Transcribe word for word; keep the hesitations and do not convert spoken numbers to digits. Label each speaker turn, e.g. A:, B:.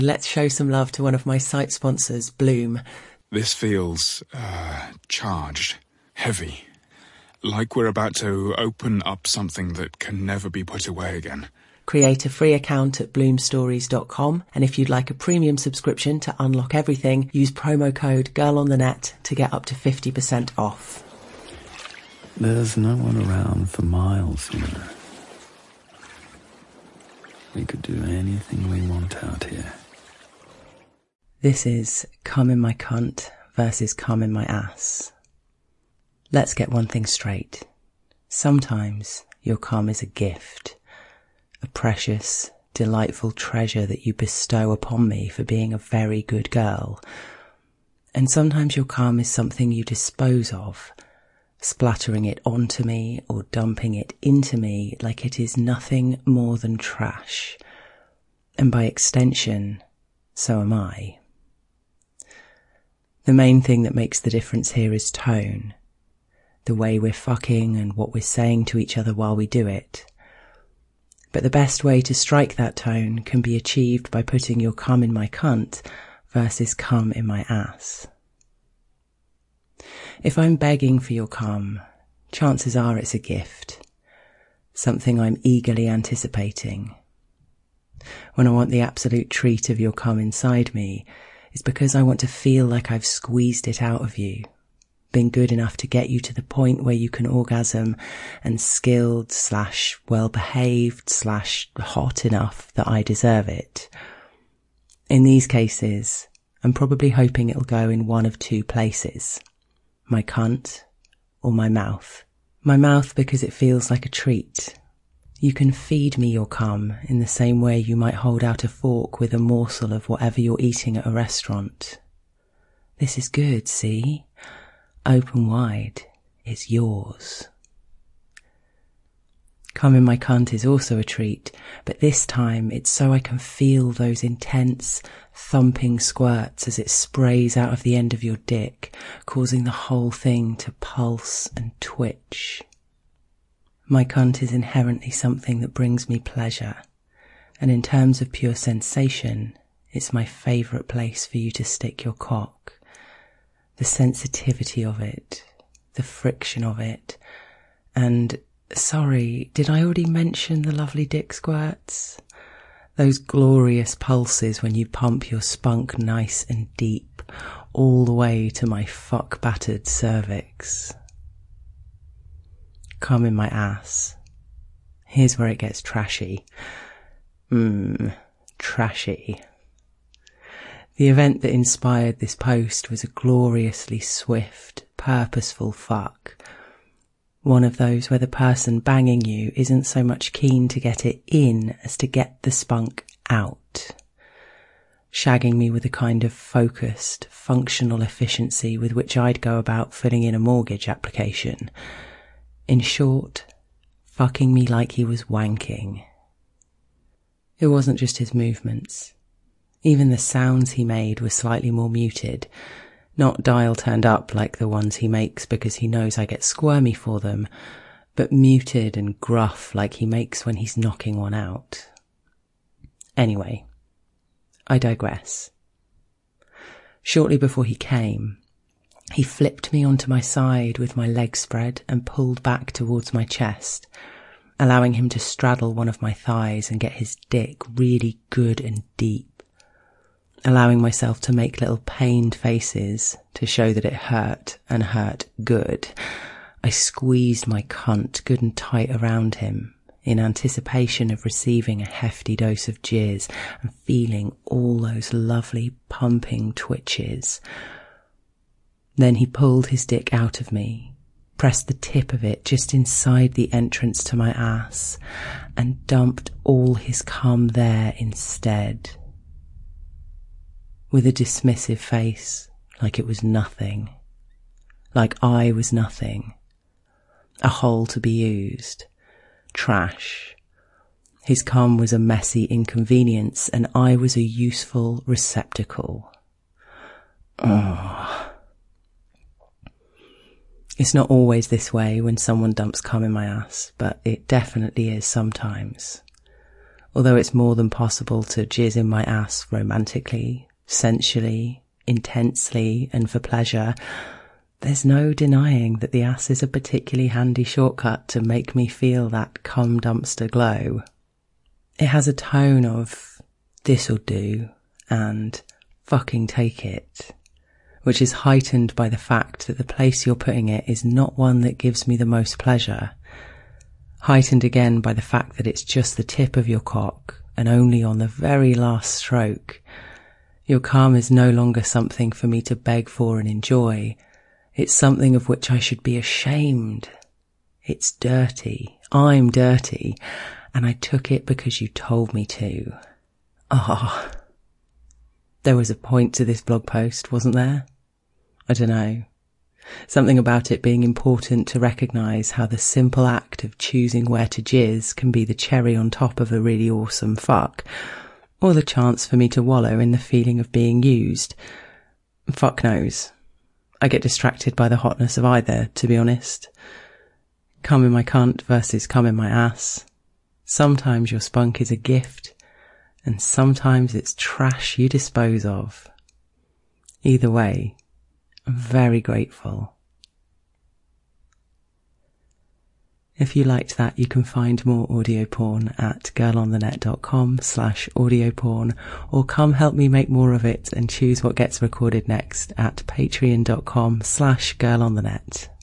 A: Let's show some love to one of my site sponsors, Bloom.
B: This feels, uh, charged, heavy. Like we're about to open up something that can never be put away again.
A: Create a free account at bloom stories dot com, and if you'd like a premium subscription to unlock everything, use promo code GIRLONTHENET to get up to fifty percent off.
C: There's no one around for miles, you know. We could do anything we want out here.
A: This is Come in My Cunt versus Come in My Ass. Let's get one thing straight. Sometimes your cum is a gift, a precious, delightful treasure that you bestow upon me for being a very good girl. And sometimes your cum is something you dispose of, splattering it onto me or dumping it into me like it is nothing more than trash. And by extension, so am I. The main thing that makes the difference here is tone. The way we're fucking and what we're saying to each other while we do it. But the best way to strike that tone can be achieved by putting your cum in my cunt versus cum in my ass. If I'm begging for your cum, chances are it's a gift. Something I'm eagerly anticipating. When I want the absolute treat of your cum inside me, it's because I want to feel like I've squeezed it out of you. Been good enough to get you to the point where you can orgasm, and skilled slash well-behaved slash hot enough that I deserve it. In these cases, I'm probably hoping it'll go in one of two places. My cunt or my mouth. My mouth because it feels like a treat. You can feed me your cum in the same way you might hold out a fork with a morsel of whatever you're eating at a restaurant. This is good, see? Open wide, it's yours. Cum in my cunt is also a treat, but this time it's so I can feel those intense, thumping squirts as it sprays out of the end of your dick, causing the whole thing to pulse and twitch. My cunt is inherently something that brings me pleasure, and in terms of pure sensation, it's my favourite place for you to stick your cock. The sensitivity of it, the friction of it, and, sorry, did I already mention the lovely dick squirts? Those glorious pulses when you pump your spunk nice and deep, all the way to my fuck-battered cervix. Come in my ass. Here's where it gets trashy. Mmm, trashy. The event that inspired this post was a gloriously swift, purposeful fuck. One of those where the person banging you isn't so much keen to get it in as to get the spunk out. Shagging me with a kind of focused, functional efficiency with which I'd go about filling in a mortgage application. In short, fucking me like he was wanking. It wasn't just his movements. Even the sounds he made were slightly more muted, not dial turned up like the ones he makes because he knows I get squirmy for them, but muted and gruff like he makes when he's knocking one out. Anyway, I digress. Shortly before he came, he flipped me onto my side with my legs spread and pulled back towards my chest, allowing him to straddle one of my thighs and get his dick really good and deep. Allowing myself to make little pained faces to show that it hurt and hurt good. I squeezed my cunt good and tight around him in anticipation of receiving a hefty dose of jizz and feeling all those lovely pumping twitches. Then he pulled his dick out of me, pressed the tip of it just inside the entrance to my ass, and dumped all his cum there instead. With a dismissive face, like it was nothing. Like I was nothing. A hole to be used. Trash. His cum was a messy inconvenience, and I was a useful receptacle. Oh. It's not always this way when someone dumps cum in my ass, but it definitely is sometimes. Although it's more than possible to jizz in my ass romantically, sensually, intensely, and for pleasure, there's no denying that the ass is a particularly handy shortcut to make me feel that cum dumpster glow. It has a tone of this'll do and fucking take it, which is heightened by the fact that the place you're putting it is not one that gives me the most pleasure. Heightened again by the fact that it's just the tip of your cock, and only on the very last stroke. Your cum is no longer something for me to beg for and enjoy. It's something of which I should be ashamed. It's dirty. I'm dirty. And I took it because you told me to. Ah. Oh. There was a point to this blog post, wasn't there? I don't know. Something about it being important to recognise how the simple act of choosing where to jizz can be the cherry on top of a really awesome fuck, or the chance for me to wallow in the feeling of being used. Fuck knows. I get distracted by the hotness of either, to be honest. Cum in my cunt versus cum in my ass. Sometimes your spunk is a gift, and sometimes it's trash you dispose of. Either way, I'm very grateful. If you liked that, you can find more audio porn at girlonthenet.com slash audio porn, or come help me make more of it and choose what gets recorded next at patreon.com slash girlonthenet.